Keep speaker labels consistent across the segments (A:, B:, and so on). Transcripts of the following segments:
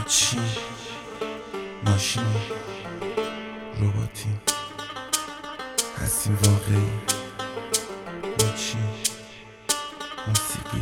A: چی؟ ماشینی؟ رباتی؟ هستیم واقعی؟ یا چی؟ موسیقی؟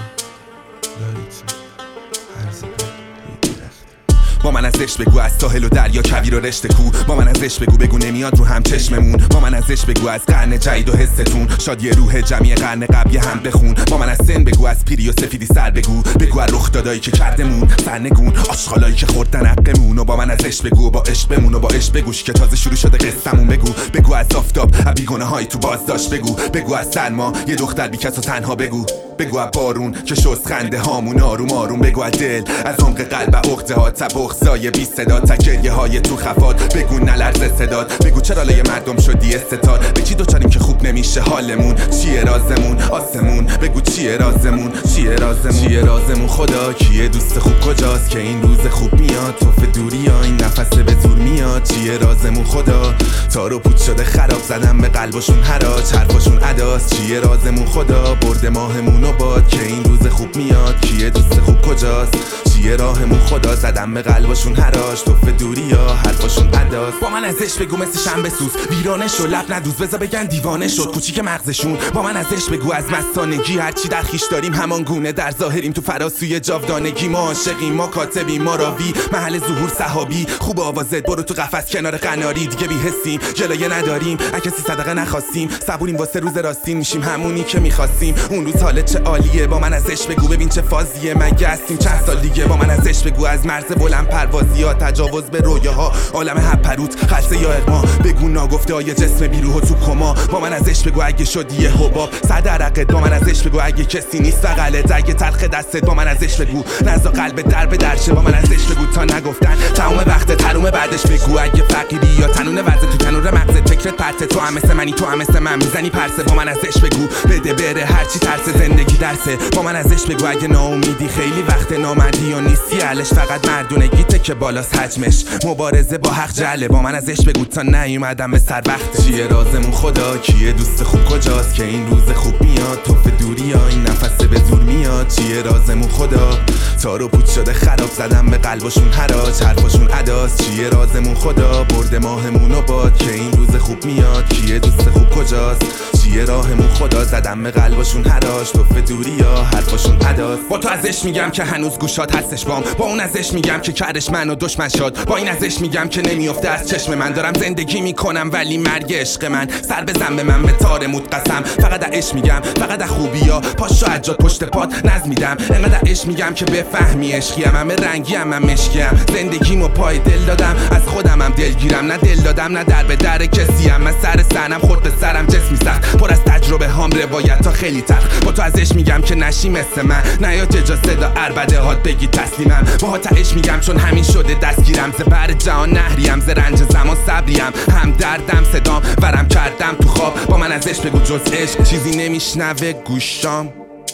A: لاریتم؟ هرز بد روی درخت.
B: با من از عشق بگو، از ساحل و دریا کویر و رشته کو. با من از عشق بگو نمیاد رو هم چشممون. با من از عشق بگو، از قرن جدید و حستون شادی روح جمعی قرن قبلی هم بخون. با من از سن بگو، از پیری و سفیدی سر بگو از رخ دادایی که کردمون سرنگون، آشغالایی که خوردن حقمون. و با من از عشق بگو، با عشق بمون و با عشق بگوش که تازه شروع شده قصه‌مون. بگو از آفتاب، از بیگناهایی تو بازداشت بگو از سرما یه دختر بی کس و تنها بگو از بارون که شست خنده هامون آروم آروم. بگو از دل، از عمق قلب عقده ها تبخزای بی صدا تکریه های تو خفات. بگو نلرزه صدات، بگو چرا لای مردم شدی استتار. به چی دوچاریم که خوب نمیشه حالمون؟ چیه رازمون آسمون؟ بگو چیه رازمون؟ چیه رازمون؟ خدا کیه؟ دوست خوب کجاست که این روز خوب میاد؟ توف دوری ها این نفسه به زور میاد. چیه رازمون خدا؟ تارو پوچ شده خراب زدم به قلبشون حراج، حرفاشون عداست. چیه رازمون خدا؟ برده ماهمون و باد که این روز خوب میاد. کیه دوست خوب کجاست؟ چیه راهمون خدا؟ زدم به قلبشون حراج، توف دوری ها حرفاشون عداست. با من از عشق بگو مثل شنبه سوز ویرانش و لب ندوز، بذار بگن دیوانه شد کوچیک مغزشون. با من از عشق بگو از مستانگی هرچی در خیش داریم همان گونه در ظاهریم. تو فراسوی جاودانگی ما عاشقیم، ما کاتبیم، ما راوی محل ظهور صحابی. خوب آوازت برو تو قفس کنار قناری، دیگه بی حسیم جلویه نداریم از کسی صدقه نخواستیم. صبوریم واسه روز راستین میشیم همونی که میخواستیم. اون روز حالت چه عالیه. با من از عشق بگو ببین چه فازیه، مگه هستیم چند سال دیگه. با من از عشق بگو از مرز بلند پروازی ها تجاوز به رویاها عالم هپروت خلسه یا اقما. بگو ناگفته های جسم بیروح و تو کما. با من از عشق بگو اگه شدی یه حباب صد عرقت. با من از عشق بگو اگه کسی نیست بغلت، اگه تلخ دستت. با من از عشق بگو نزا قلب در به درشه. با من از عشق بگو تا نگفتن تمام وقت تروم بعدش. بگو اگه فقیری یا تنون وزه تو تنور مغزت فکرت پرته. تو هم مثل منی، تو هم مثل من میزنی پرسه. با من از عشق بگو بده بره هرچی ترسه زندگی درسه. با من از عشق بگو اگه ناامیدی خیلی وقت نامردی یا نیستی علش، فقط مردونگیته که بالاست حجمش مبارزه با حق جله. با من از عشق بگو تا نیومدم به سر وقت. چیه رازمون خدا؟ کیه دوست خوب کجاست که این روز خوب میاد؟ توف دوری ها این نفسه به زور میاد. چیه رازمون خدا؟ تارو پوچ شده خراب زدم به قلبشون حراج، حرفاشون عداست. چیه رازمون خدا؟ برده ماهمون و باد که این روز خوب میاد. کیه دوست خوب کجاست؟ چیه راهمون خدا؟ زدم به قلبشون حراج، توف دوری ها حرفاشون عداست. با تو ازش میگم که هنوز گوشات هستش بام، با اون ازش میگم که کردش منو دشمن شد. با این ازش میگم که نمیافته از چشم من. دارم زندگی میکنم ولی مرگ عشق من. سر بزن به من به تار مود قسم. فقط عشق میگم، فقط خوبیا پاشو اجاد پشت پات نظم میدم. انقدر عشق میگم که بفهمی عشقیم، همه رنگیم من مشکیم. زندگیمو پای دل دادم، از خودمم دلگیرم. نه دل دادم نه در به در کسیم. من سر سنم خورد به سرم جسمی سخت، پر از تجربه هام روایت ها خیلی تلخ. با تو از عشق میگم که نشی مثل من، نیا جا صدا عربده هات بگی تسلیمم. باهات عشق میگم چون همین شده دستگیرم. ز بر جهان نهریم، ز رنج زمان صبریم. هم دردم صدام ورم کردم تو خواب. با من از عشق بگو جز عشق چیزی نمیشنوه گوشام.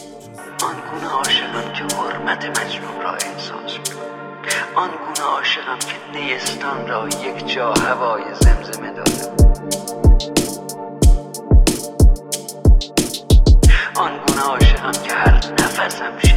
C: آنگونه عاشقم که حرمت مجنون را احساس میکنم. آنگونه عاشقم که نیستان را یک جا هوای زمزمه داده. آنگونه عاشقم که هر نفسم